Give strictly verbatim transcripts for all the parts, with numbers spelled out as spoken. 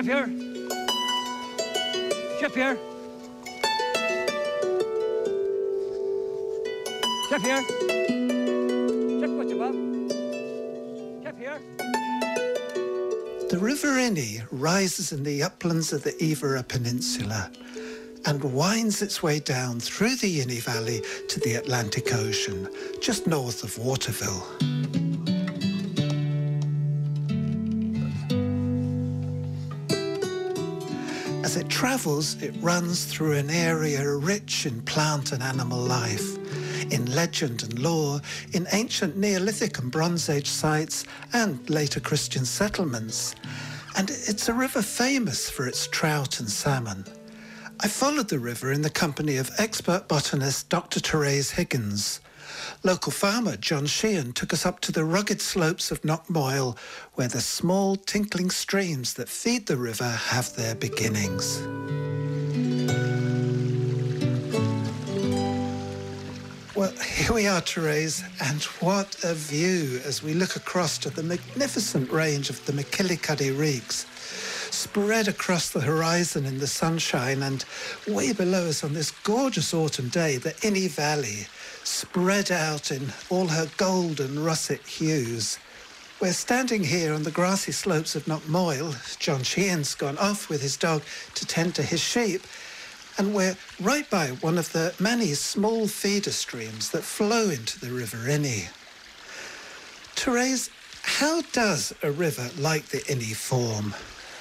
Chef here. Chef here. Chef here. Chef, what you want? Chef here. The River Inny rises in the uplands of the Iveragh Peninsula and winds its way down through the Inny Valley to the Atlantic Ocean, just north of Waterville. As it travels, it runs through an area rich in plant and animal life, in legend and lore, in ancient Neolithic and Bronze Age sites and later Christian settlements. And it's a river famous for its trout and salmon. I followed the river in the company of expert botanist Doctor Therese Higgins. Local farmer John Sheehan took us up to the rugged slopes of Knockmoyle, where the small tinkling streams that feed the river have their beginnings. Well, here we are, Therese, and what a view as we look across to the magnificent range of the McKillicuddy Reeks, spread across the horizon in the sunshine, and way below us on this gorgeous autumn day, the Inny Valley, spread out in all her gold and russet hues. We're standing here on the grassy slopes of Knockmoyle. John Sheehan's gone off with his dog to tend to his sheep, and we're right by one of the many small feeder streams that flow into the River Inny. Therese, how does a river like the Inny form?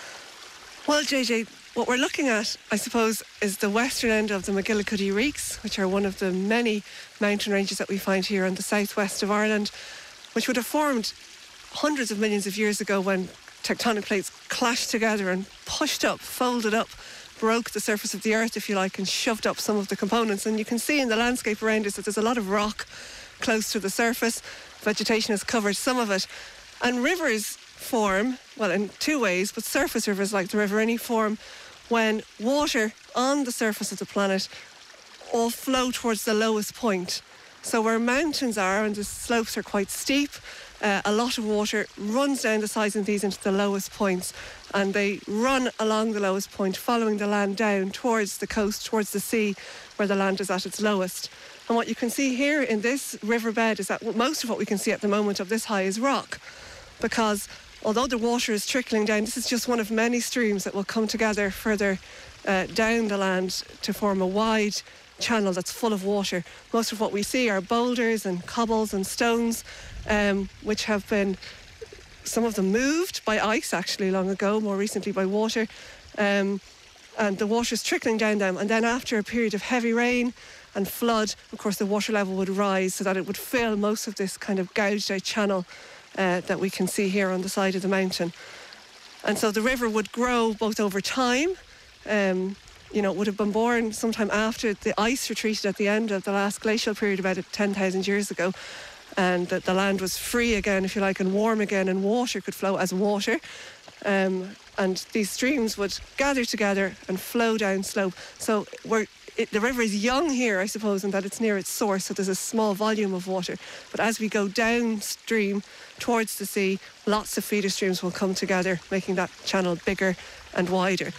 Well, J J, what we're looking at, I suppose, is the western end of the McGillicuddy Reeks, which are one of the many mountain ranges that we find here in the southwest of Ireland, which would have formed hundreds of millions of years ago when tectonic plates clashed together and pushed up, folded up, broke the surface of the earth, if you like, and shoved up some of the components. And you can see in the landscape around us that there's a lot of rock close to the surface. Vegetation has covered some of it. And rivers form, well, in two ways, but surface rivers like the River Inny form when water on the surface of the planet all flow towards the lowest point. So where mountains are and the slopes are quite steep, uh, a lot of water runs down the sides of these into the lowest points, and they run along the lowest point, following the land down towards the coast, towards the sea, where the land is at its lowest. And what you can see here in this riverbed is that most of what we can see at the moment of this high is rock, because although the water is trickling down, this is just one of many streams that will come together further uh, down the land to form a wide channel that's full of water. Most of what we see are boulders and cobbles and stones, um, which have been, some of them moved by ice actually long ago, more recently by water, um, and the water is trickling down them. And then after a period of heavy rain and flood, of course, the water level would rise so that it would fill most of this kind of gouged out channel Uh, that we can see here on the side of the mountain. And so the river would grow both over time, um, you know, it would have been born sometime after the ice retreated at the end of the last glacial period about ten thousand years ago, and that the land was free again, if you like, and warm again, and water could flow as water. Um, and these streams would gather together and flow down slope. So we're It, the river is young here, I suppose, in that it's near its source, so there's a small volume of water. But as we go downstream towards the sea, lots of feeder streams will come together, making that channel bigger and wider.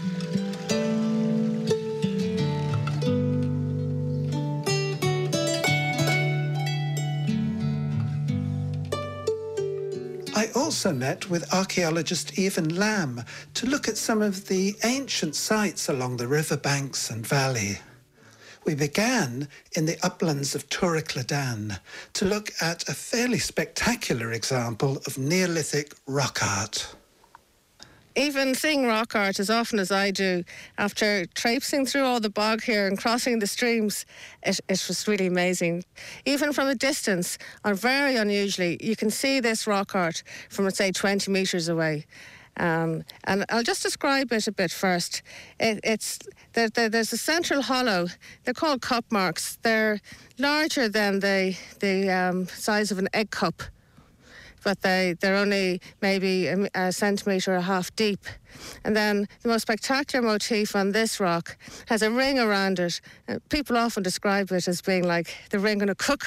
I also met with archaeologist Evan Lamb to look at some of the ancient sites along the riverbanks and valley. We began in the uplands of Turrick-Ladan to look at a fairly spectacular example of Neolithic rock art. Even seeing rock art as often as I do, after traipsing through all the bog here and crossing the streams, it, it was really amazing. Even from a distance, or very unusually, you can see this rock art from, let's say, twenty metres away. Um, and I'll just describe it a bit first. It, it's there, there, There's a central hollow. They're called cup marks. They're larger than the, the um, size of an egg cup, but they, they're only maybe a, a centimetre or a half deep. And then the most spectacular motif on this rock has a ring around it. Uh, people often describe it as being like the ring on a cooker.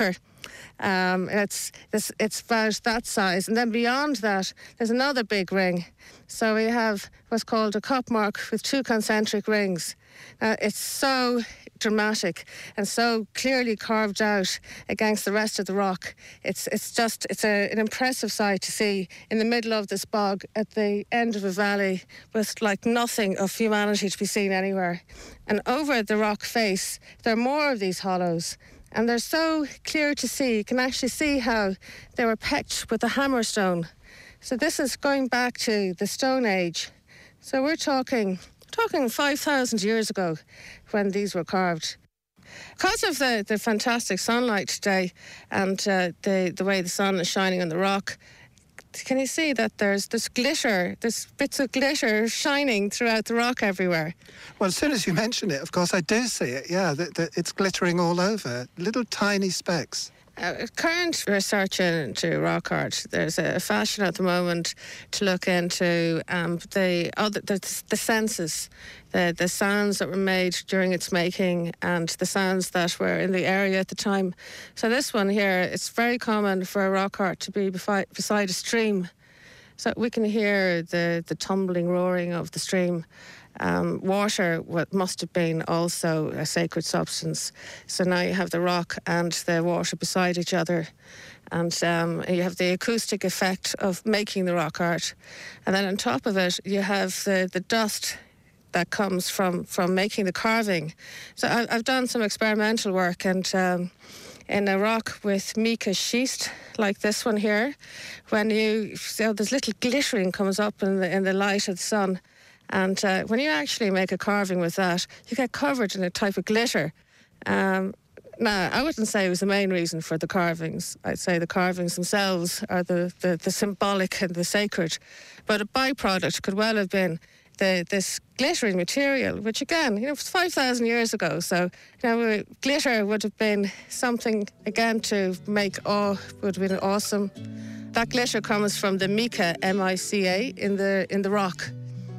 Um, it's, it's, it's about that size. And then beyond that, there's another big ring. So we have what's called a cup mark with two concentric rings. Uh, it's so dramatic and so clearly carved out against the rest of the rock. It's it's just it's a, an impressive sight to see in the middle of this bog at the end of a valley with like nothing of humanity to be seen anywhere. And over the rock face, there are more of these hollows. And they're so clear to see. You can actually see how they were pecked with a hammerstone. So this is going back to the Stone Age. So we're talking talking five thousand years ago when these were carved. Because of the, the fantastic sunlight today and uh, the, the way the sun is shining on the rock, can you see that there's this glitter, there's bits of glitter shining throughout the rock everywhere? Well, as soon as you mention it, of course, I do see it, yeah. The, the, it's glittering all over, little tiny specks. Uh, current research into rock art, there's a fashion at the moment to look into um, the, other, the the senses, the the sounds that were made during its making and the sounds that were in the area at the time. So this one here, it's very common for a rock art to be befi- beside a stream. So we can hear the, the tumbling roaring of the stream. Um, water what must have been also a sacred substance. So now you have the rock and the water beside each other, and um, you have the acoustic effect of making the rock art. And then on top of it, you have the, the dust that comes from, from making the carving. So I, I've done some experimental work, and um, in a rock with mica schist, like this one here, when you see how this little glittering comes up in the, in the light of the sun. And uh, when you actually make a carving with that, you get covered in a type of glitter. Um, now, I wouldn't say it was the main reason for the carvings. I'd say the carvings themselves are the, the, the symbolic and the sacred. But a byproduct could well have been the, this glittering material, which again, you know, was five thousand years ago. So, you know, glitter would have been something, again, to make awe, would have been awesome. That glitter comes from the mica, M I C A, in the in the rock.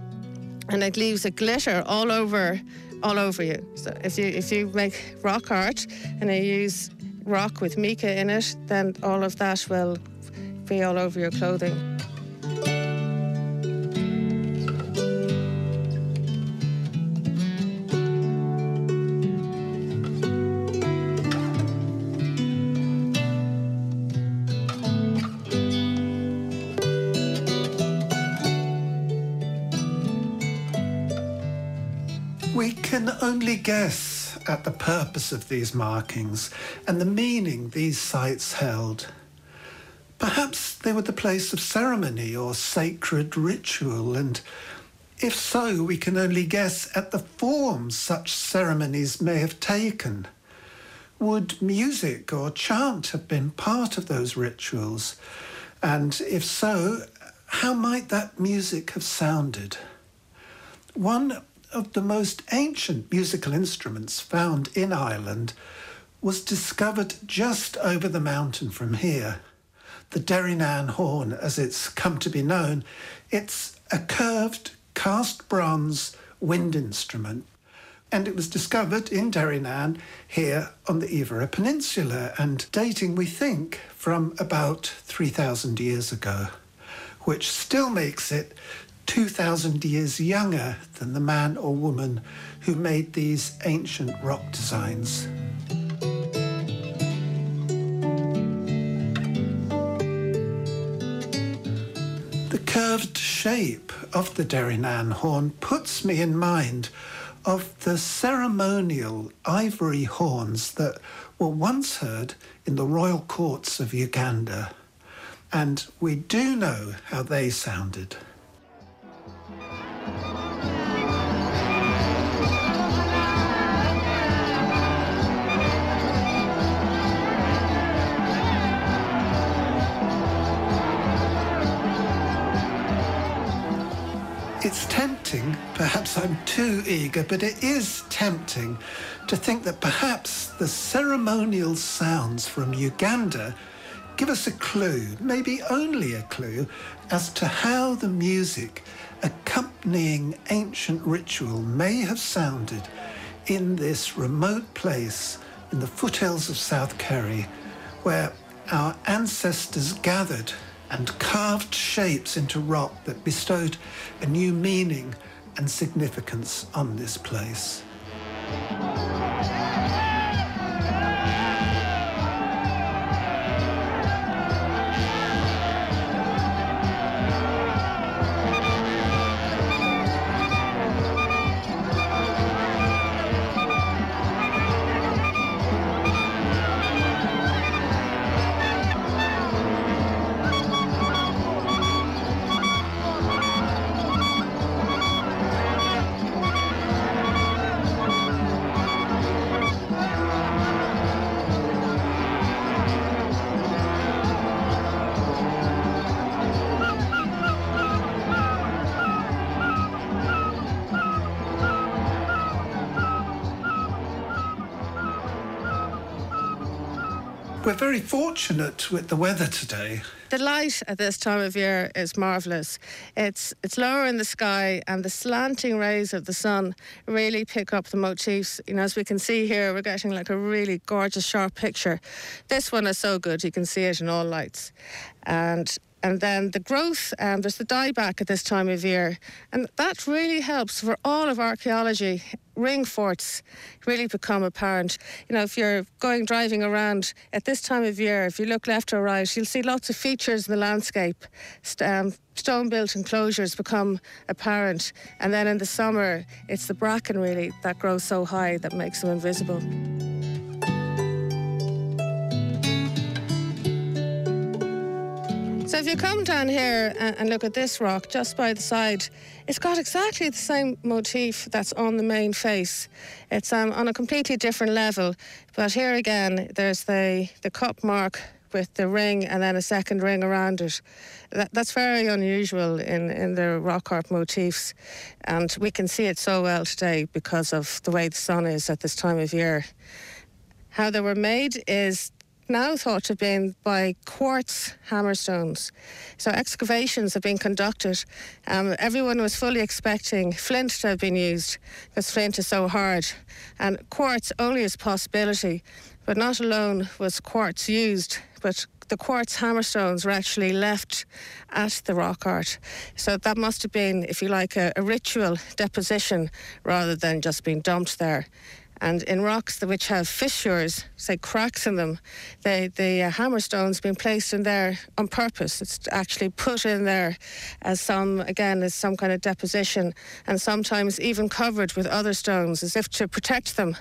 And it leaves a glitter all over, all over you. So if you if you make rock art and you use rock with mica in it, then all of that will be all over your clothing. We can only guess at the purpose of these markings and the meaning these sites held. Perhaps they were the place of ceremony or sacred ritual, and if so, we can only guess at the form such ceremonies may have taken. Would music or chant have been part of those rituals? And if so, how might that music have sounded? One of the most ancient musical instruments found in Ireland was discovered just over the mountain from here. The Derrynane horn, as it's come to be known, it's a curved cast bronze wind instrument, and it was discovered in Derrynane here on the Iveragh Peninsula, and dating, we think, from about three thousand years ago, which still makes it two thousand years younger than the man or woman who made these ancient rock designs. The curved shape of the Derrynane horn puts me in mind of the ceremonial ivory horns that were once heard in the royal courts of Uganda. And we do know how they sounded. It's tempting, perhaps I'm too eager, but it is tempting to think that perhaps the ceremonial sounds from Uganda give us a clue, maybe only a clue, as to how the music accompanying ancient ritual may have sounded in this remote place in the foothills of South Kerry, where our ancestors gathered and carved shapes into rock that bestowed a new meaning and significance on this place. We're very fortunate with the weather today. The light at this time of year is marvellous. It's it's lower in the sky, and the slanting rays of the sun really pick up the motifs. You know, as we can see here, we're getting like a really gorgeous, sharp picture. This one is so good, you can see it in all lights. And And then the growth, um, there's the dieback at this time of year. And that really helps for all of archaeology. Ring forts really become apparent. You know, if you're going driving around at this time of year, if you look left or right, you'll see lots of features in the landscape. St- um, stone-built enclosures become apparent. And then in the summer, it's the bracken really that grows so high that makes them invisible. So if you come down here and, and look at this rock just by the side, it's got exactly the same motif that's on the main face. It's um, on a completely different level. But here again, there's the, the cup mark with the ring and then a second ring around it. That, that's very unusual in, in the rock art motifs. And we can see it so well today because of the way the sun is at this time of year. How they were made is now thought to have been by quartz hammerstones. So excavations have been conducted. Um, everyone was fully expecting flint to have been used because flint is so hard. And quartz only is a possibility, but not alone was quartz used, but the quartz hammerstones were actually left at the rock art. So that must have been, if you like, a, a ritual deposition rather than just being dumped there. And in rocks which have fissures, say cracks in them, they, the uh, hammerstone's been placed in there on purpose. It's actually put in there as some, again, as some kind of deposition, and sometimes even covered with other stones as if to protect them.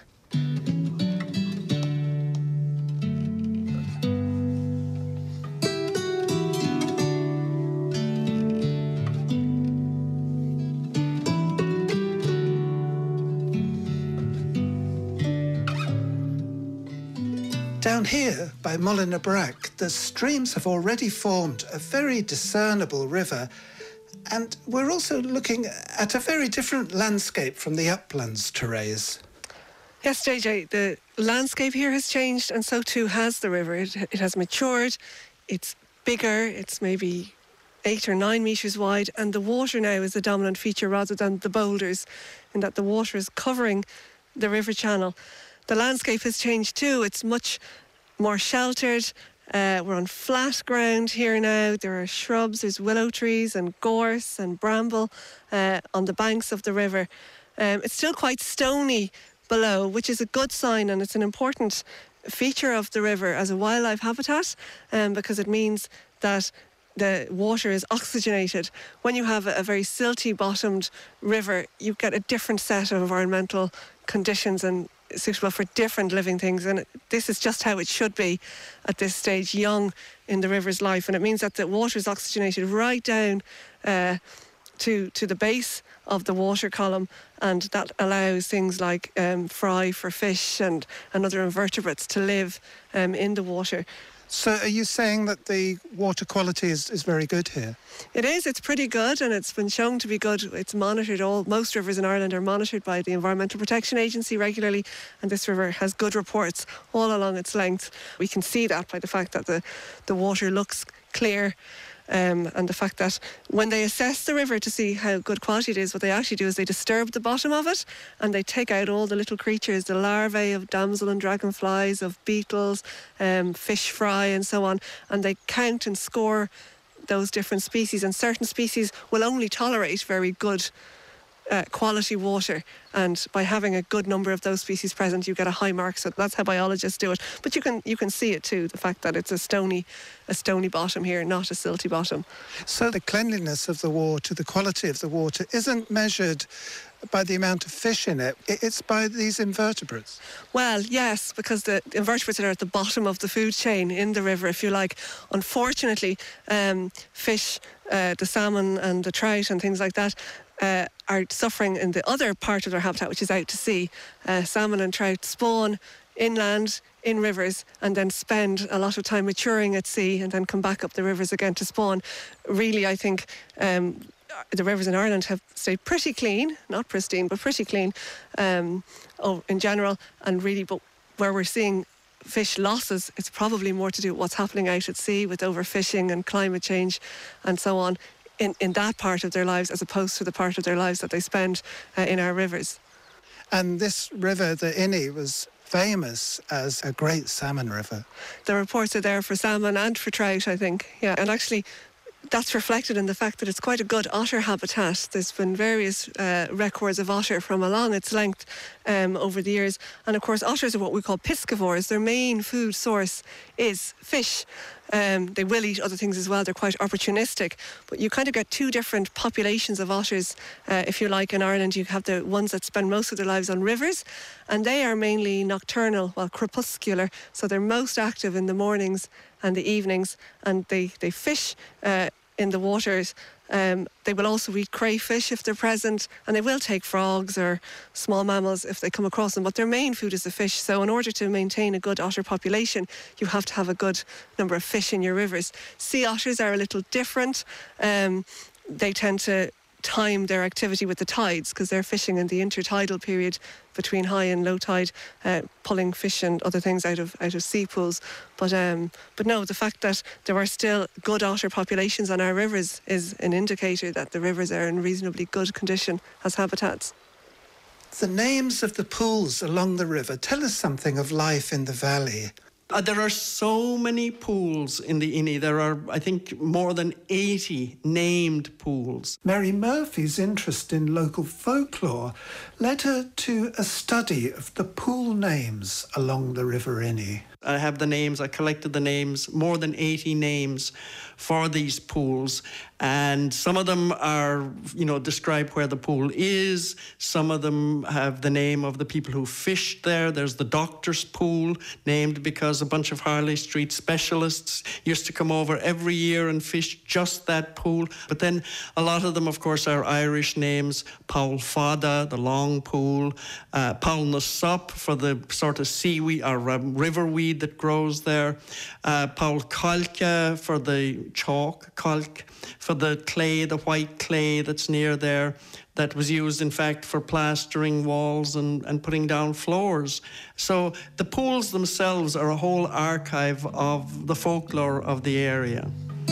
Down here by Mullinabrack, the streams have already formed a very discernible river, and we're also looking at a very different landscape from the uplands, Therese. Yes, J J, the landscape here has changed, and so too has the river. It, it has matured, it's bigger, it's maybe eight or nine metres wide, and the water now is the dominant feature rather than the boulders, in that the water is covering the river channel. The landscape has changed too. It's much more sheltered. Uh, we're on flat ground here now. There are shrubs, there's willow trees and gorse and bramble uh, on the banks of the river. Um, it's still quite stony below, which is a good sign, and it's an important feature of the river as a wildlife habitat, um, because it means that the water is oxygenated. When you have a, a very silty bottomed river, you get a different set of environmental conditions and suitable for different living things, and this is just how it should be at this stage, young in the river's life. And it means that the water is oxygenated right down uh, to to the base of the water column, and that allows things like um, fry for fish and, and other invertebrates to live um, in the water. So are you saying that the water quality is, is very good here? It is. It's pretty good, and it's been shown to be good. It's monitored. All most rivers in Ireland are monitored by the Environmental Protection Agency regularly, and this river has good reports all along its length. We can see that by the fact that the, the water looks clear Um, and the fact that when they assess the river to see how good quality it is, what they actually do is they disturb the bottom of it and they take out all the little creatures, the larvae of damsel and dragonflies, of beetles, um, fish fry and so on, and they count and score those different species, and certain species will only tolerate very good uh, quality water, and by having a good number of those species present you get a high mark. So that's how biologists do it, but you can you can see it too, the fact that it's a stony a stony bottom here, not a silty bottom. So the cleanliness of the water, the quality of the water, isn't measured by the amount of fish in it, it's by these invertebrates. Well, yes, because the invertebrates are at the bottom of the food chain in the river, if you like. Unfortunately, um, fish, uh, the salmon and the trout and things like that, uh, are suffering in the other part of their habitat, which is out to sea. Uh, salmon and trout spawn inland in rivers and then spend a lot of time maturing at sea and then come back up the rivers again to spawn. Really, I think um, the rivers in Ireland have stayed pretty clean, not pristine, but pretty clean um, oh, in general. And really, but where we're seeing fish losses, it's probably more to do with what's happening out at sea with overfishing and climate change and so on in, in that part of their lives, as opposed to the part of their lives that they spend uh, in our rivers. And this river, the Inny, was famous as a great salmon river. The reports are there for salmon and for trout, I think. Yeah, and actually that's reflected in the fact that it's quite a good otter habitat. There's been various uh, records of otter from along its length um, over the years. And of course, otters are what we call piscivores. Their main food source is fish. Um, they will eat other things as well. They're quite opportunistic. But you kind of get two different populations of otters, uh, if you like, in Ireland. You have the ones that spend most of their lives on rivers, and they are mainly nocturnal, well, crepuscular. So they're most active in the mornings and the evenings, and they, they fish uh, in the waters. Um, they will also eat crayfish if they're present, and they will take frogs or small mammals if they come across them, but their main food is the fish. So in order to maintain a good otter population, you have to have a good number of fish in your rivers. Sea otters are a little different. Um, they tend to time their activity with the tides because they're fishing in the intertidal period between high and low tide, uh, pulling fish and other things out of out of sea pools. But um, but no, the fact that there are still good otter populations on our rivers is an indicator that the rivers are in reasonably good condition as habitats. The names of the pools along the river tell us something of life in the valley. Uh, there are so many pools in the Inny. There are, I think, more than eighty named pools. Mary Murphy's interest in local folklore led her to a study of the pool names along the River Inny. I have the names, I collected the names, more than eighty names for these pools. And some of them are, you know, describe where the pool is. Some of them have the name of the people who fished there. There's the Doctor's Pool, named because a bunch of Harley Street specialists used to come over every year and fish just that pool. But then a lot of them, of course, are Irish names. Poul Fada, the long pool. Uh, Poul na Sop for the sort of seaweed or um, riverweed that grows there. Uh, Poul Kalka for the chalk, kalk, for the clay, the white clay that's near there, that was used, in fact, for plastering walls and, and putting down floors. So the pools themselves are a whole archive of the folklore of the area.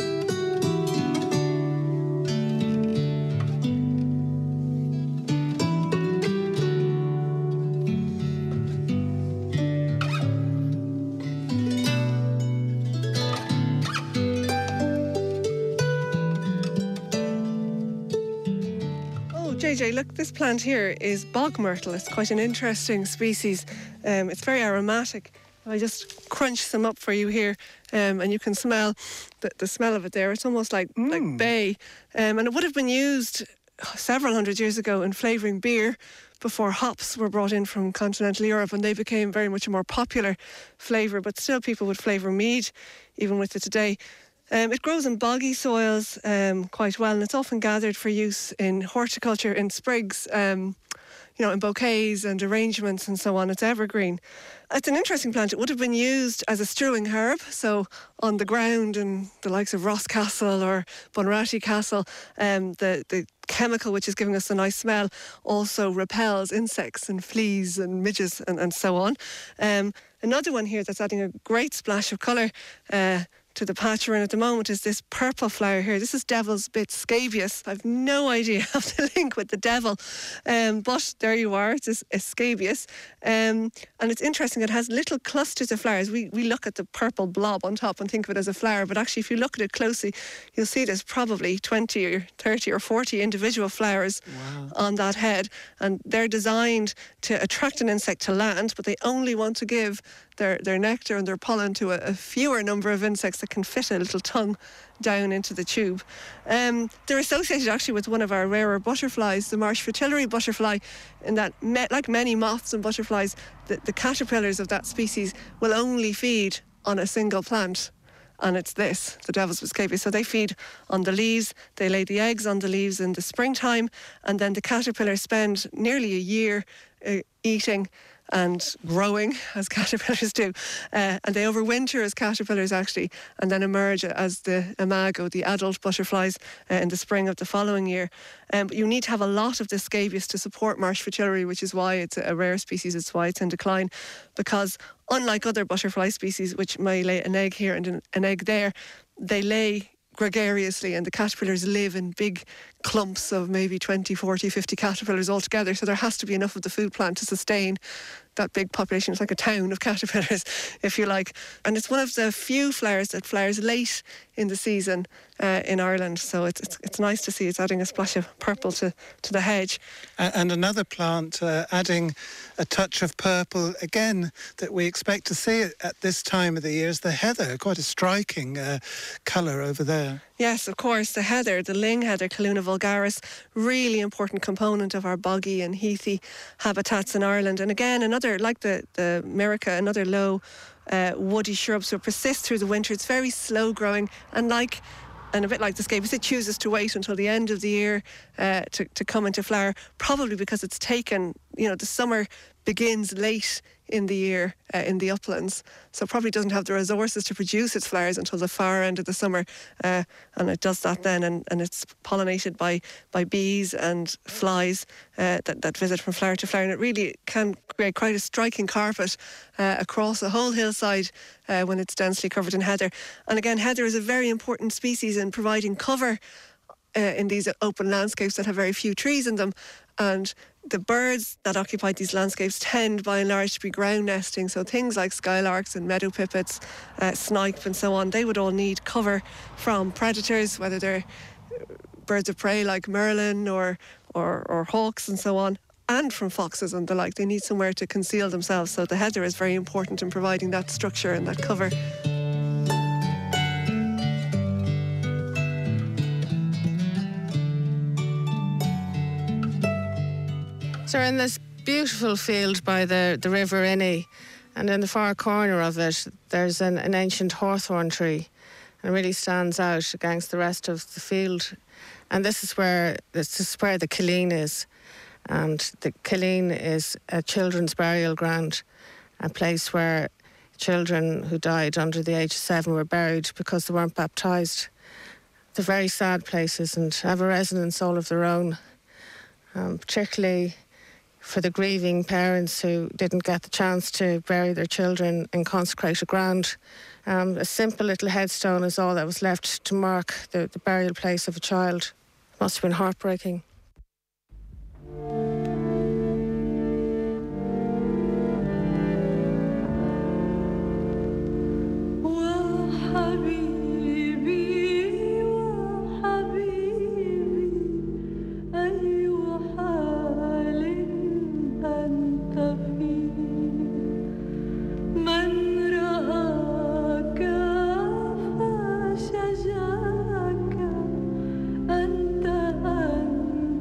J J, look, this plant here is bog myrtle. It's quite an interesting species. Um, it's very aromatic. I just crunch some up for you here, um, and you can smell the, the smell of it there. It's almost like, mm. like bay. Um, and it would have been used several hundred years ago in flavouring beer before hops were brought in from continental Europe, and they became very much a more popular flavour, but still people would flavour mead even with it today. Um, it grows in boggy soils um, quite well, and it's often gathered for use in horticulture, in sprigs, um, you know, in bouquets and arrangements and so on. It's evergreen. It's an interesting plant. It would have been used as a strewing herb, so on the ground in the likes of Ross Castle or Bunratty Castle, um, the, the chemical which is giving us a nice smell also repels insects and fleas and midges and, and so on. Um, another one here that's adding a great splash of colour, uh, to the patch we're in at the moment is this purple flower here. This is devil's bit scabious. I've no idea of the link with the devil, um, but there you are. It's a scabious, um, and it's interesting. It has little clusters of flowers. We we look at the purple blob on top and think of it as a flower, but actually, if you look at it closely, you'll see there's probably twenty or thirty or forty individual flowers wow. on that head, and they're designed to attract an insect to land, but they only want to give their, their nectar and their pollen to a, a fewer number of insects that can fit a little tongue down into the tube. Um, they're associated actually with one of our rarer butterflies, the marsh fritillary butterfly, in that, me, like many moths and butterflies, the, the caterpillars of that species will only feed on a single plant. And it's this, the devil's bit scabious. So they feed on the leaves, they lay the eggs on the leaves in the springtime, and then the caterpillars spend nearly a year uh, eating and growing, as caterpillars do. Uh, and they overwinter as caterpillars, actually, and then emerge as the imago, the adult butterflies, uh, in the spring of the following year. Um, but you need to have a lot of this scabious to support marsh fritillary, which is why it's a rare species, it's why it's in decline, because unlike other butterfly species, which may lay an egg here and an, an egg there, they lay gregariously, and the caterpillars live in big clumps of maybe twenty, forty, fifty caterpillars all together. So there has to be enough of the food plant to sustain that big population. It's like a town of caterpillars, if you like. And it's one of the few flowers that flowers late in the season uh, in Ireland. So it's, it's it's nice to see it's adding a splash of purple to, to the hedge. And another plant uh, adding a touch of purple, again, that we expect to see at this time of the year is the heather. Quite a striking uh, colour over there. Yes, of course, the heather, the ling heather, Calluna vulgaris, really important component of our boggy and heathy habitats in Ireland. And again, another, like the, the Mirica, another low uh, woody shrub, so it persists through the winter. It's very slow growing, and like and a bit like the scabious, it chooses to wait until the end of the year uh, to, to come into flower, probably because it's taken, you know, the summer begins late in the year uh, in the uplands, so probably doesn't have the resources to produce its flowers until the far end of the summer, uh, and it does that then, and, and it's pollinated by, by bees and flies uh, that, that visit from flower to flower, and it really can create quite a striking carpet uh, across a whole hillside uh, when it's densely covered in heather. And again, heather is a very important species in providing cover uh, in these open landscapes that have very few trees in them, and the birds that occupy these landscapes tend by and large to be ground nesting, so things like skylarks and meadow pipits, uh, snipe and so on, they would all need cover from predators, whether they're birds of prey like merlin or, or, or hawks and so on, and from foxes and the like. They need somewhere to conceal themselves, so the heather is very important in providing that structure and that cover. So we're in this beautiful field by the, the River Inny, and in the far corner of it there's an, an ancient hawthorn tree, and it really stands out against the rest of the field. And this is where this is where the Killeen is, and the Killeen is a children's burial ground, a place where children who died under the age of seven were buried because they weren't baptised. They're very sad places and have a resonance all of their own, um, particularly for the grieving parents who didn't get the chance to bury their children in consecrated ground. Um, a simple little headstone is all that was left to mark the, the burial place of a child. It must have been heartbreaking. أنت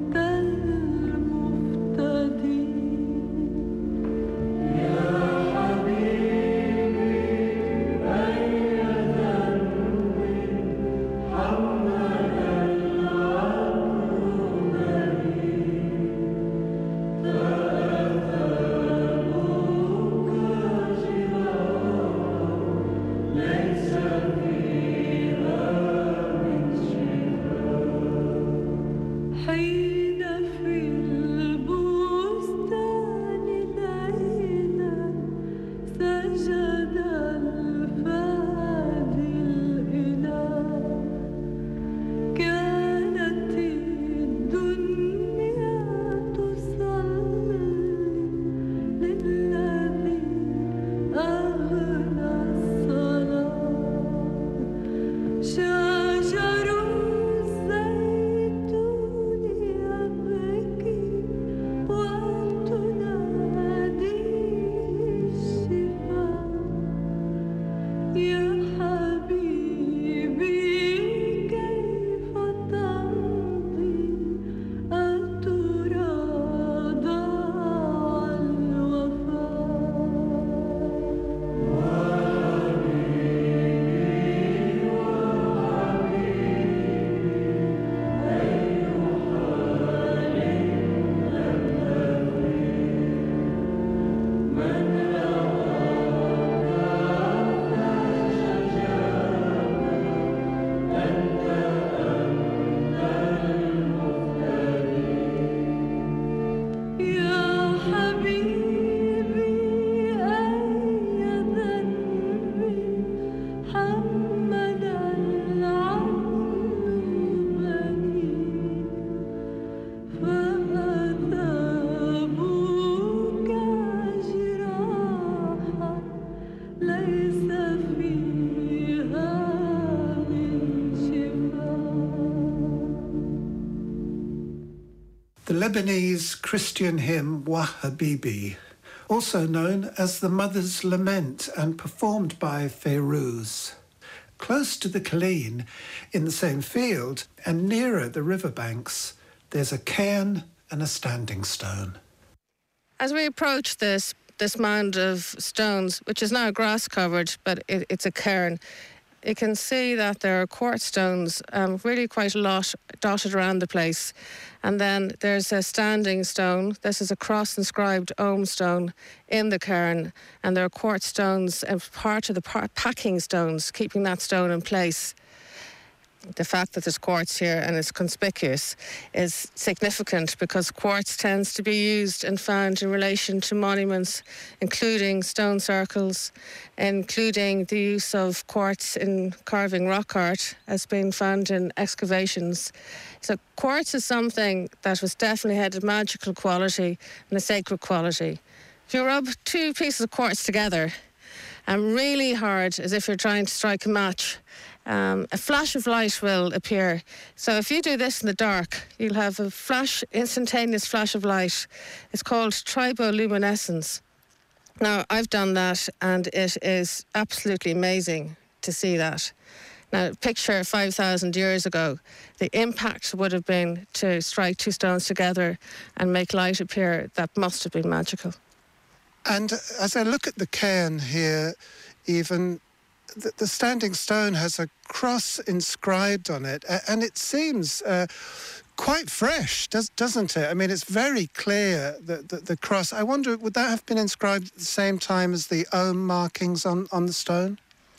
the Lebanese Christian hymn Wa Habibi, also known as the Mother's Lament and performed by Fayrouz. Close to the Colleen, in the same field, and nearer the riverbanks, there's a cairn and a standing stone. As we approach this this mound of stones, which is now grass covered, but it, it's a cairn, you can see that there are quartz stones, um, really quite a lot dotted around the place. And then there's a standing stone. This is a cross-inscribed Ogham stone in the cairn, and there are quartz stones as part of the par- packing stones, keeping that stone in place. The fact that there's quartz here and it's conspicuous is significant because quartz tends to be used and found in relation to monuments, including stone circles, including the use of quartz in carving rock art has been found in excavations. So quartz is something that was definitely had a magical quality and a sacred quality. If you rub two pieces of quartz together and really hard, as if you're trying to strike a match, Um, a flash of light will appear. So if you do this in the dark, you'll have a flash, instantaneous flash of light. It's called triboluminescence. Now, I've done that, and it is absolutely amazing to see that. Now, picture five thousand years ago, the impact would have been to strike two stones together and make light appear. That must have been magical. And as I look at the cairn here, even the, the standing stone has a cross inscribed on it, and it seems uh, quite fresh, does, doesn't it? I mean, it's very clear, that the, the cross. I wonder, would that have been inscribed at the same time as the Ogham markings on, on the stone?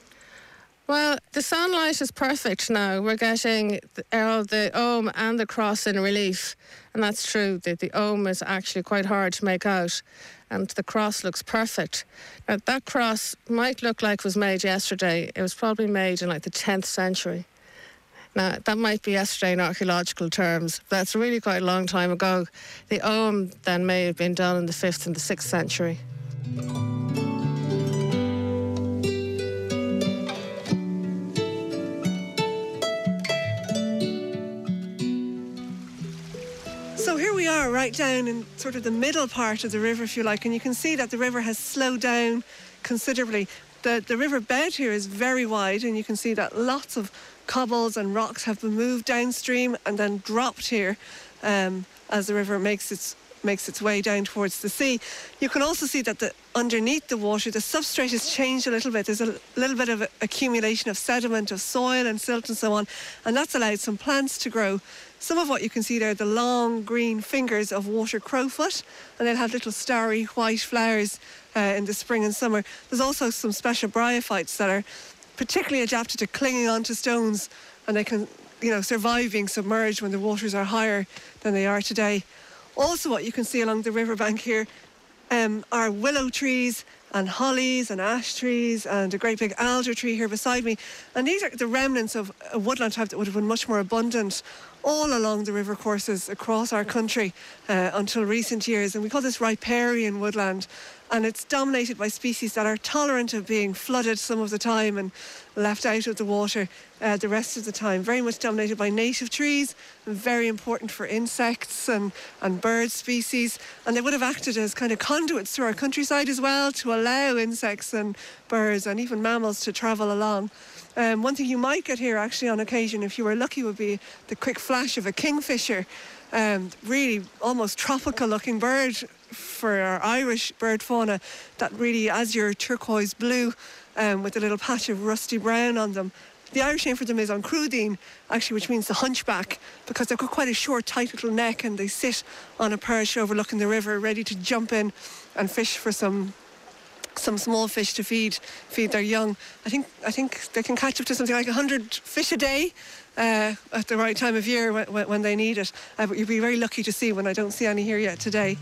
Well, the sunlight is perfect now. We're getting the, uh, the Ogham and the cross in relief. And that's true. The, the Ogham is actually quite hard to make out. And the cross looks perfect. Now, that cross might look like it was made yesterday. It was probably made in like the tenth century. Now, that might be yesterday in archaeological terms. But that's really quite a long time ago. The Ogham then may have been done in the fifth and the sixth century. So here we are, right down in sort of the middle part of the river, if you like, and you can see that the river has slowed down considerably. The, the river bed here is very wide, and you can see that lots of cobbles and rocks have been moved downstream and then dropped here um, as the river makes its makes its way down towards the sea. You can also see that the, underneath the water, the substrate has changed a little bit. There's a little bit of accumulation of sediment, of soil and silt and so on, and that's allowed some plants to grow. Some of what you can see there are the long green fingers of water crowfoot, and they'll have little starry white flowers uh, in the spring and summer. There's also some special bryophytes that are particularly adapted to clinging onto stones, and they can, you know, survive being submerged when the waters are higher than they are today. Also, what you can see along the riverbank here um, are willow trees and hollies and ash trees and a great big alder tree here beside me. And these are the remnants of a woodland type that would have been much more abundant all along the river courses across our country uh, until recent years. And we call this riparian woodland. And it's dominated by species that are tolerant of being flooded some of the time and left out of the water uh, the rest of the time. Very much dominated by native trees, and very important for insects and, and bird species. And they would have acted as kind of conduits through our countryside as well to allow insects and birds and even mammals to travel along. Um, one thing you might get here actually on occasion, if you were lucky, would be the quick flash of a kingfisher. Um, really almost tropical looking bird for our Irish bird fauna, that really azure turquoise blue um, with a little patch of rusty brown on them. The Irish name for them is Ancrúdain, actually, which means the hunchback, because they've got quite a short, tight little neck, and they sit on a perch overlooking the river, ready to jump in and fish for some some small fish to feed feed their young. I think I think they can catch up to something like one hundred fish a day uh, at the right time of year when, when they need it. Uh, but you'd be very lucky to see one. I don't see any here yet today.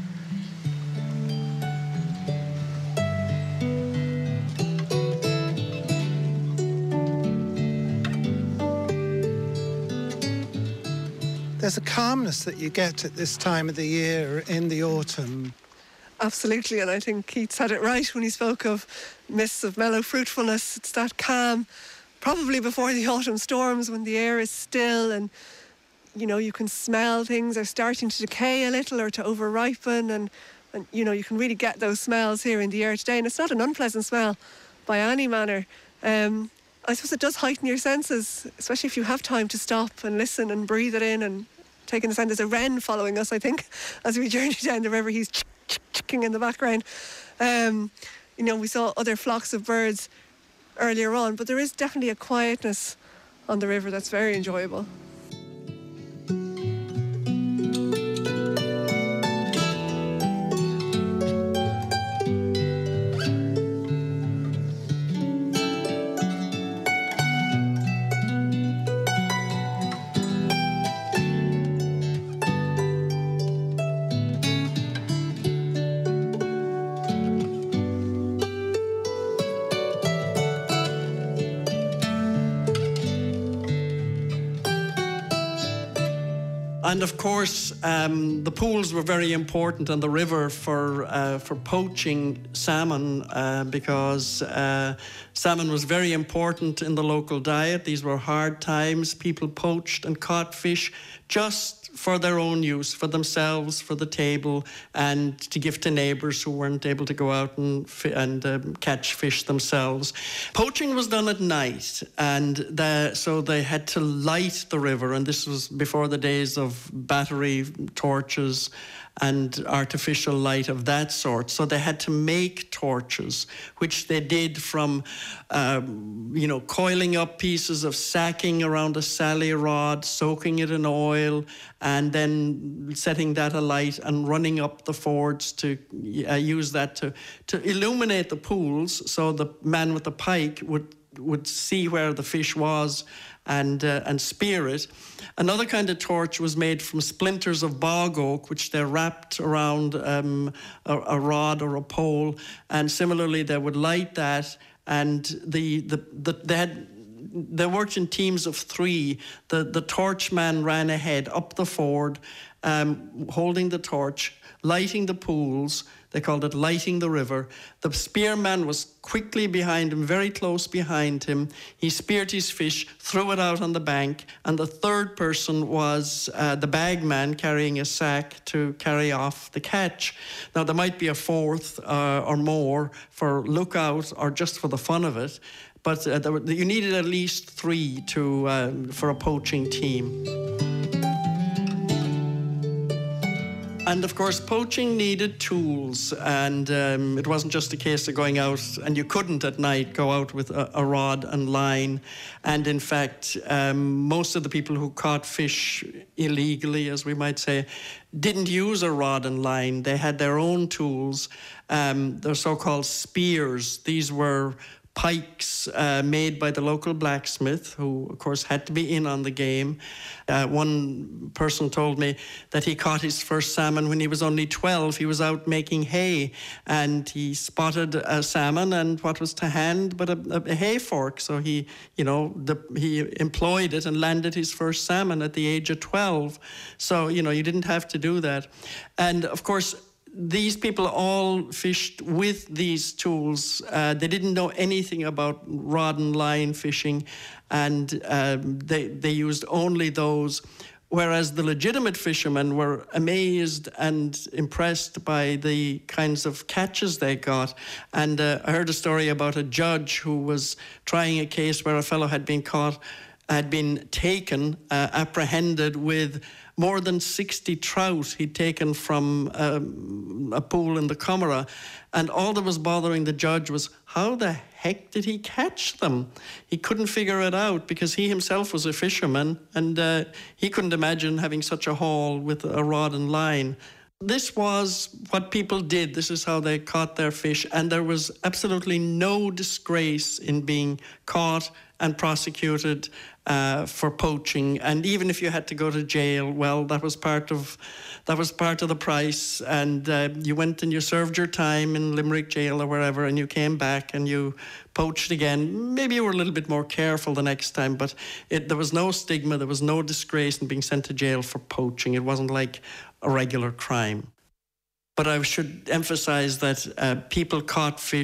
There's a calmness that you get at this time of the year in the autumn. Absolutely, and I think Keats had it right when he spoke of mists of mellow fruitfulness. It's that calm, probably before the autumn storms, when the air is still and you know, you can smell things are starting to decay a little or to over-ripen, and, and, you know, you can really get those smells here in the air today. And it's not an unpleasant smell by any manner. Um, I suppose it does heighten your senses, especially if you have time to stop and listen and breathe it in and take in the sound. There's a wren following us, I think, as we journey down the river. He's chicking in the background. Um, you know, we saw other flocks of birds earlier on, but there is definitely a quietness on the river that's very enjoyable. And of course, um, the pools were very important on the river for uh, for poaching salmon uh, because uh, salmon was very important in the local diet. These were hard times. People poached and caught fish just for their own use, for themselves, for the table, and to give to neighbours who weren't able to go out and fi- and um, catch fish themselves. Poaching was done at night, and the, so they had to light the river, and this was before the days of battery torches and artificial light of that sort. So they had to make torches, which they did from, um, you know, coiling up pieces of sacking around a sally rod, soaking it in oil, and then setting that alight and running up the fords to uh, use that to, to illuminate the pools, so the man with the pike would would see where the fish was and uh, and spear it. Another kind of torch was made from splinters of bog oak, which they wrapped around um, a, a rod or a pole, and similarly they would light that. And the the, the they had they worked in teams of three. The the torchman ran ahead up the ford, um, holding the torch, lighting the pools. They called it lighting the river. The spearman was quickly behind him, very close behind him. He speared his fish, threw it out on the bank, and the third person was uh, the bagman carrying a sack to carry off the catch. Now, there might be a fourth uh, or more for lookout or just for the fun of it, but uh, there were, you needed at least three to uh, for a poaching team. And of course, poaching needed tools, and um, it wasn't just a case of going out, and you couldn't at night go out with a, a rod and line. And in fact, um, most of the people who caught fish illegally, as we might say, didn't use a rod and line. They had their own tools. Um, they're so-called spears. These were pikes uh, made by the local blacksmith, who, of course, had to be in on the game. Uh, one person told me that he caught his first salmon when he was only twelve. He was out making hay, and he spotted a salmon, and what was to hand but a, a hay fork. So he, you know, the, he employed it and landed his first salmon at the age of twelve. So, you know, you didn't have to do that. And, of course, these people all fished with these tools. Uh, they didn't know anything about rod and line fishing, and um, they, they used only those, whereas the legitimate fishermen were amazed and impressed by the kinds of catches they got. And uh, I heard a story about a judge who was trying a case where a fellow had been caught, had been taken, uh, apprehended with more than sixty trout he'd taken from um, a pool in the Commera. And all that was bothering the judge was, how the heck did he catch them? He couldn't figure it out because he himself was a fisherman, and uh, he couldn't imagine having such a haul with a rod and line. This was what people did. This is how they caught their fish, and there was absolutely no disgrace in being caught and prosecuted uh, for poaching. And even if you had to go to jail, well, that was part of that was part of the price. And uh, you went and you served your time in Limerick jail or wherever, and you came back and you poached again. Maybe you were a little bit more careful the next time, but it, there was no stigma, there was no disgrace in being sent to jail for poaching. It wasn't like a regular crime. But I should emphasize that uh, people caught fish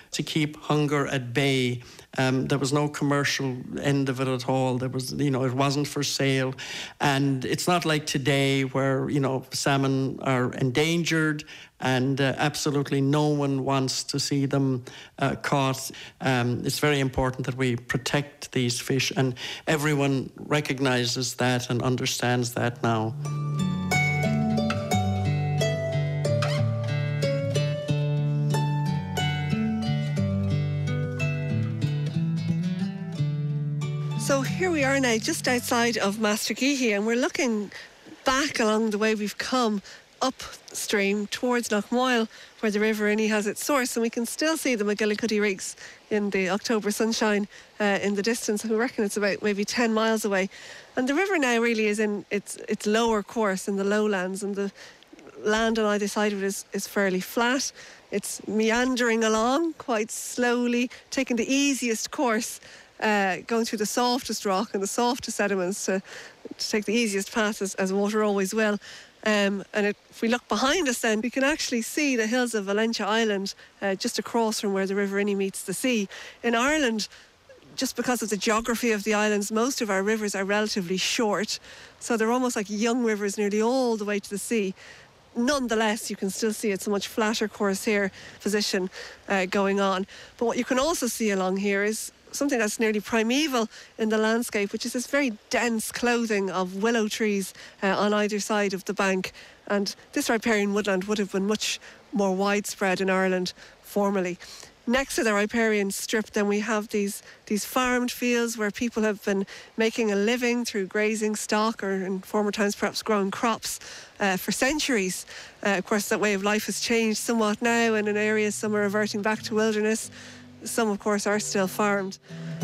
to keep hunger at bay. Um, there was no commercial end of it at all. There was, you know, it wasn't for sale. And it's not like today where, you know, salmon are endangered and uh, absolutely no one wants to see them uh, caught. Um, it's very important that we protect these fish, and everyone recognises that and understands that now. So here we are now, just outside of Mastergeehy, and we're looking back along the way we've come upstream towards Knockmoyle, where the River Inny has its source, and we can still see the McGillicuddy Reeks in the October sunshine uh, in the distance. We reckon it's about maybe ten miles away. And the river now really is in its its lower course in the lowlands, and the land on either side of it is, is fairly flat. It's meandering along quite slowly, taking the easiest course, Uh, going through the softest rock and the softest sediments to, to take the easiest path, as, as water always will. Um, and it, if we look behind us then, we can actually see the hills of Valentia Island uh, just across from where the River Inny meets the sea. In Ireland, just because of the geography of the islands, most of our rivers are relatively short. So they're almost like young rivers nearly all the way to the sea. Nonetheless, you can still see it's a much flatter course here, position uh, going on. But what you can also see along here is something that's nearly primeval in the landscape, which is this very dense clothing of willow trees uh, on either side of the bank. And this riparian woodland would have been much more widespread in Ireland formerly. Next to the riparian strip, then we have these these farmed fields where people have been making a living through grazing stock, or in former times perhaps growing crops uh, for centuries. Uh, of course, that way of life has changed somewhat now, and in areas some are reverting back to wilderness. Some, of course, are still farmed.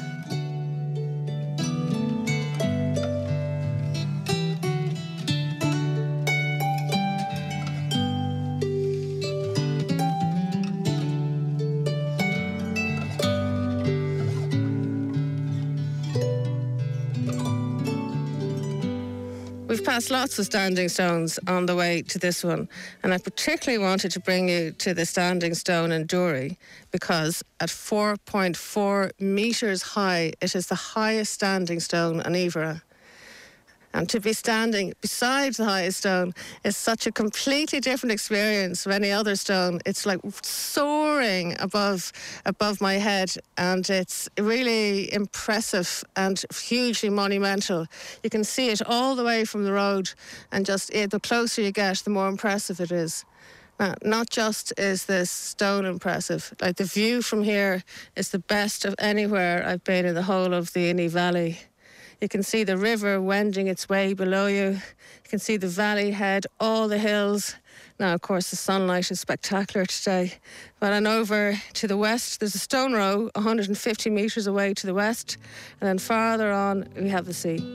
We've passed lots of standing stones on the way to this one, and I particularly wanted to bring you to the standing stone in Dury, because at four point four metres high, it is the highest standing stone in Iveragh. And to be standing beside the highest stone is such a completely different experience from any other stone. It's like soaring above above my head, and it's really impressive and hugely monumental. You can see it all the way from the road, and just eh, the closer you get, the more impressive it is. Now, not just is this stone impressive, like the view from here is the best of anywhere I've been in the whole of the Inny Valley. You can see the river wending its way below you. You can see the valley head, all the hills. Now, of course, the sunlight is spectacular today. But then over to the west, there's a stone row one hundred fifty metres away to the west. And then farther on, we have the sea.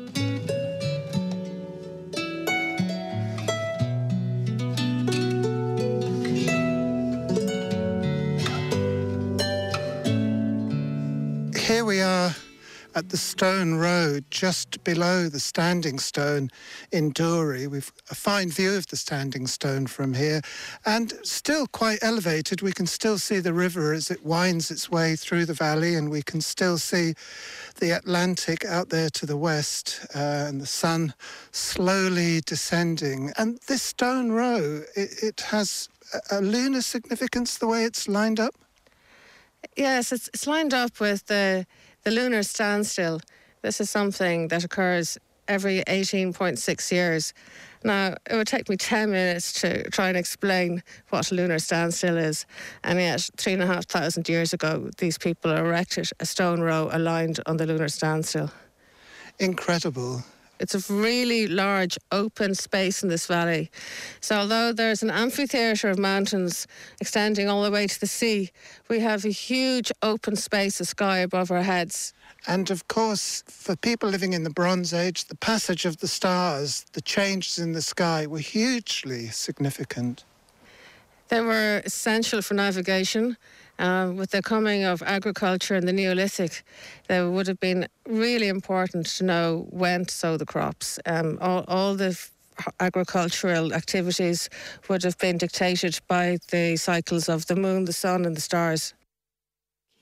Here we are at the Stone Road, just below the Standing Stone in Dury. We've a fine view of the Standing Stone from here, and still quite elevated. We can still see the river as it winds its way through the valley, and we can still see the Atlantic out there to the west, uh, and the sun slowly descending. And this Stone Row, it, it has a, a lunar significance, the way it's lined up? Yes, it's, it's lined up with the, the lunar standstill. This is something that occurs every eighteen point six years. Now, it would take me ten minutes to try and explain what a lunar standstill is. And yet, three and a half thousand years ago, these people erected a stone row aligned on the lunar standstill. Incredible. It's a really large open space in this valley. So although there's an amphitheatre of mountains extending all the way to the sea, we have a huge open space of sky above our heads. And of course, for people living in the Bronze Age, the passage of the stars, the changes in the sky were hugely significant. They were essential for navigation. Uh, with the coming of agriculture in the Neolithic, it would have been really important to know when to sow the crops. Um, all, all the f- agricultural activities would have been dictated by the cycles of the moon, the sun and the stars.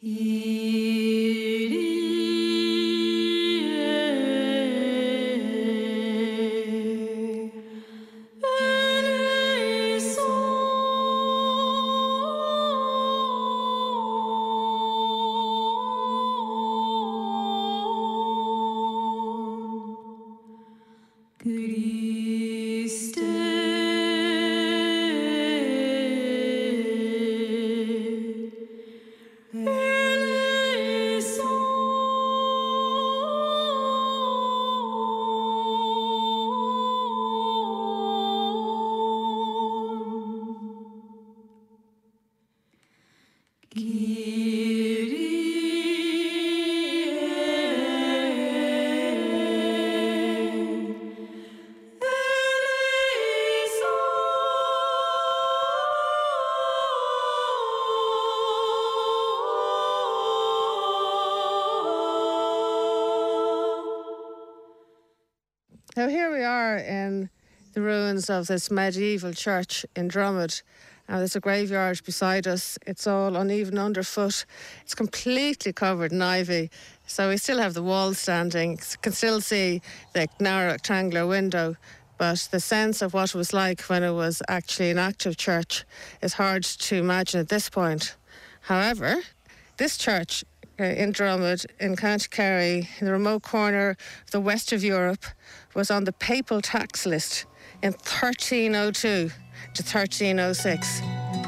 Now here we are in the ruins of this medieval church in Drummond. Now there's a graveyard beside us. It's all uneven underfoot. It's completely covered in ivy. So we still have the wall standing. You can still see the narrow rectangular window. But the sense of what it was like when it was actually an active church is hard to imagine at this point. However, this church uh, in Drummond, in County Kerry, in the remote corner of the west of Europe, was on the papal tax list in thirteen oh two to thirteen oh six.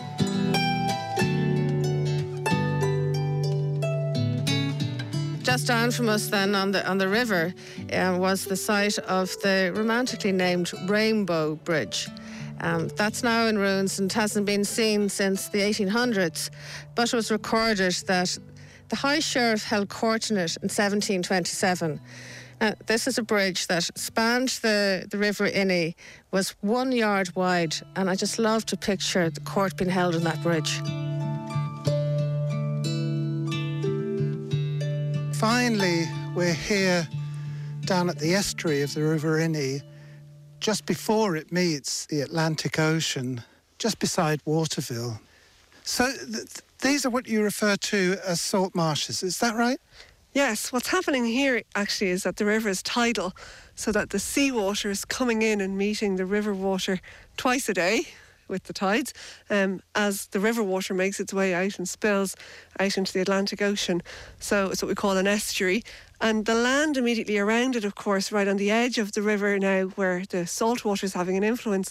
Just down from us then on the on the river um, was the site of the romantically named Rainbow Bridge. Um, that's now in ruins and hasn't been seen since the eighteen hundreds, but it was recorded that the High Sheriff held court in it in seventeen twenty-seven. Now, this is a bridge that spanned the, the River Inny, was one yard wide, and I just love to picture the court being held on that bridge. Finally, we're here down at the estuary of the River Inny, just before it meets the Atlantic Ocean, just beside Waterville. So th- these are what you refer to as salt marshes, is that right? Yes, what's happening here actually is that the river is tidal, so that the seawater is coming in and meeting the river water twice a day with the tides, um, as the river water makes its way out and spills out into the Atlantic Ocean. So it's what we call an estuary. And the land immediately around it, of course, right on the edge of the river now, where the salt water is having an influence,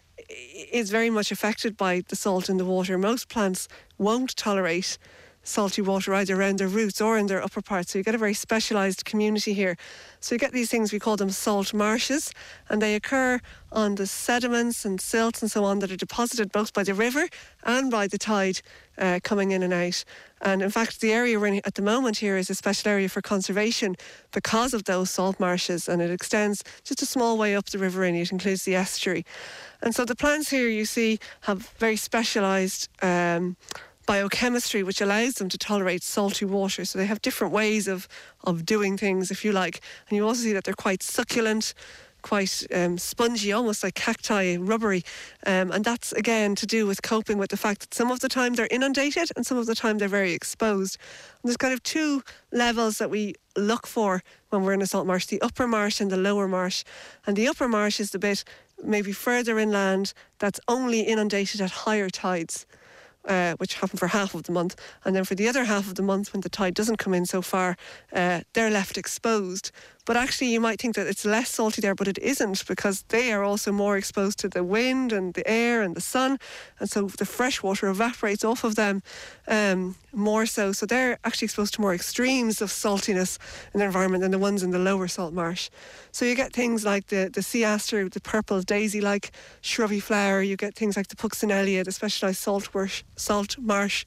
is very much affected by the salt in the water. Most plants won't tolerate salty water either around their roots or in their upper parts. So you get a very specialised community here. So you get these things, we call them salt marshes, and they occur on the sediments and silts and so on that are deposited both by the river and by the tide uh, coming in and out. And in fact, the area we're in at the moment here is a special area for conservation because of those salt marshes, and it extends just a small way up the River Inny. It includes the estuary. And so the plants here, you see, have very specialised um, biochemistry, which allows them to tolerate salty water. So they have different ways of, of doing things, if you like. And you also see that they're quite succulent, quite um, spongy, almost like cacti, rubbery. Um, and that's, again, to do with coping with the fact that some of the time they're inundated and some of the time they're very exposed. And there's kind of two levels that we look for when we're in a salt marsh, the upper marsh and the lower marsh. And the upper marsh is the bit maybe further inland that's only inundated at higher tides. Uh, which happen for half of the month. And then for the other half of the month, when the tide doesn't come in so far, uh, they're left exposed. But actually, you might think that it's less salty there, but it isn't, because they are also more exposed to the wind and the air and the sun. And so the fresh water evaporates off of them um, more so. So they're actually exposed to more extremes of saltiness in their environment than the ones in the lower salt marsh. So you get things like the, the sea aster, the purple daisy-like shrubby flower. You get things like the Puccinelia, the specialised salt marsh, salt marsh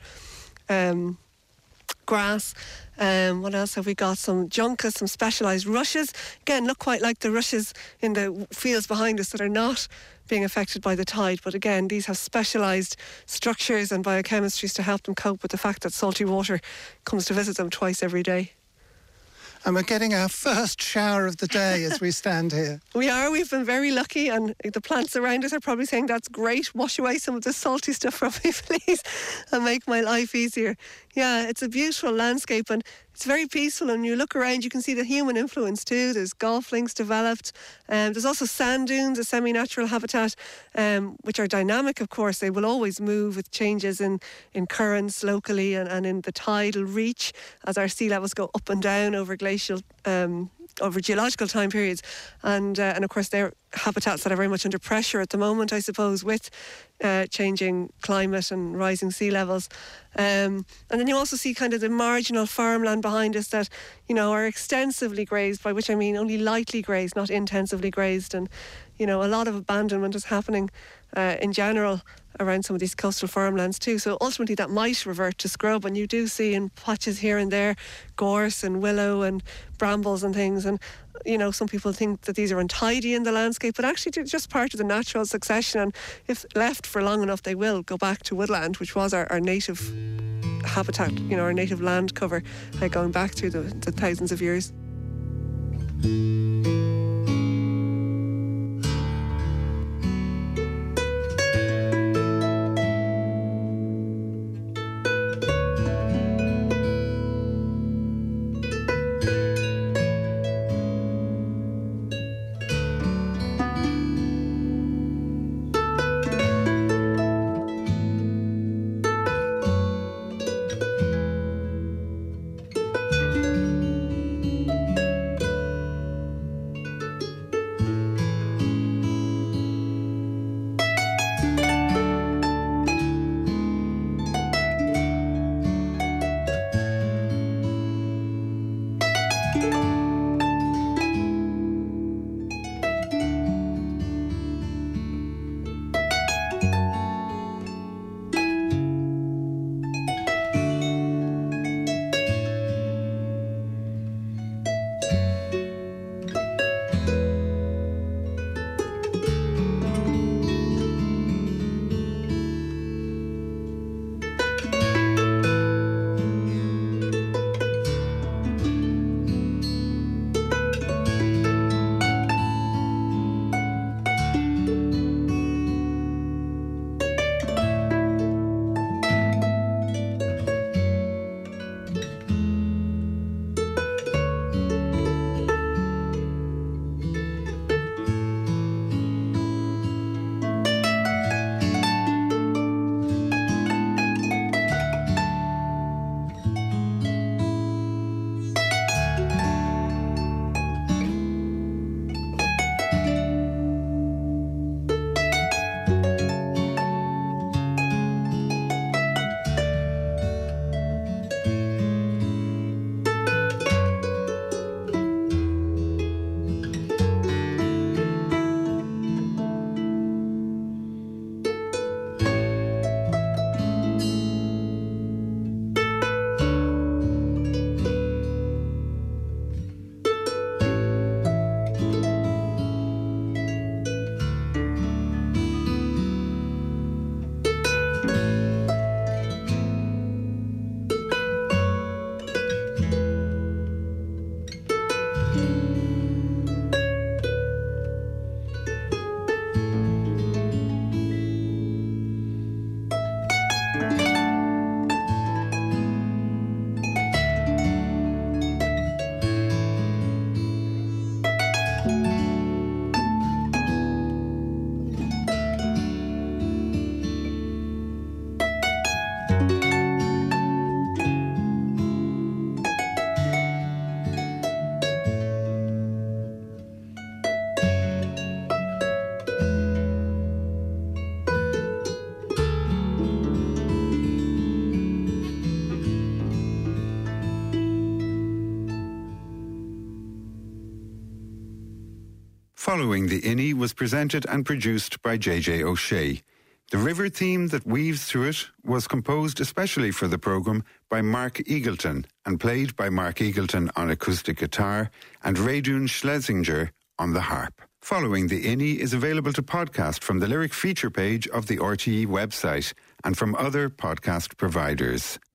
um, grass. Um, what else have we got? Some juncus, some specialised rushes. Again, look quite like the rushes in the fields behind us that are not being affected by the tide. But again, these have specialised structures and biochemistries to help them cope with the fact that salty water comes to visit them twice every day. And we're getting our first shower of the day as we stand here. We are. We've been very lucky, and the plants around us are probably saying, that's great, wash away some of the salty stuff from me, please, and make my life easier. Yeah, it's a beautiful landscape and it's very peaceful. And you look around, you can see the human influence too. There's golf links developed. Um, there's also sand dunes, a semi-natural habitat, um, which are dynamic, of course. They will always move with changes in, in currents locally and, and in the tidal reach as our sea levels go up and down over glacial um over geological time periods, and uh, and of course they're habitats that are very much under pressure at the moment, I suppose, with uh, changing climate and rising sea levels. Um, and then you also see kind of the marginal farmland behind us that, you know, are extensively grazed, by which I mean only lightly grazed, not intensively grazed. And, you know, a lot of abandonment is happening uh, in general around some of these coastal farmlands too. So ultimately that might revert to scrub, and you do see in patches here and there gorse and willow and brambles and things. And, you know, some people think that these are untidy in the landscape, but actually they're just part of the natural succession, and if left for long enough they will go back to woodland, which was our, our native habitat, you know, our native land cover, uh, going back through the, the thousands of years. Following the Innie was presented and produced by J J O'Shea. The river theme that weaves through it was composed especially for the programme by Mark Eagleton and played by Mark Eagleton on acoustic guitar and Reidun Schlesinger on the harp. Following the Innie is available to podcast from the lyric feature page of the R T E website and from other podcast providers.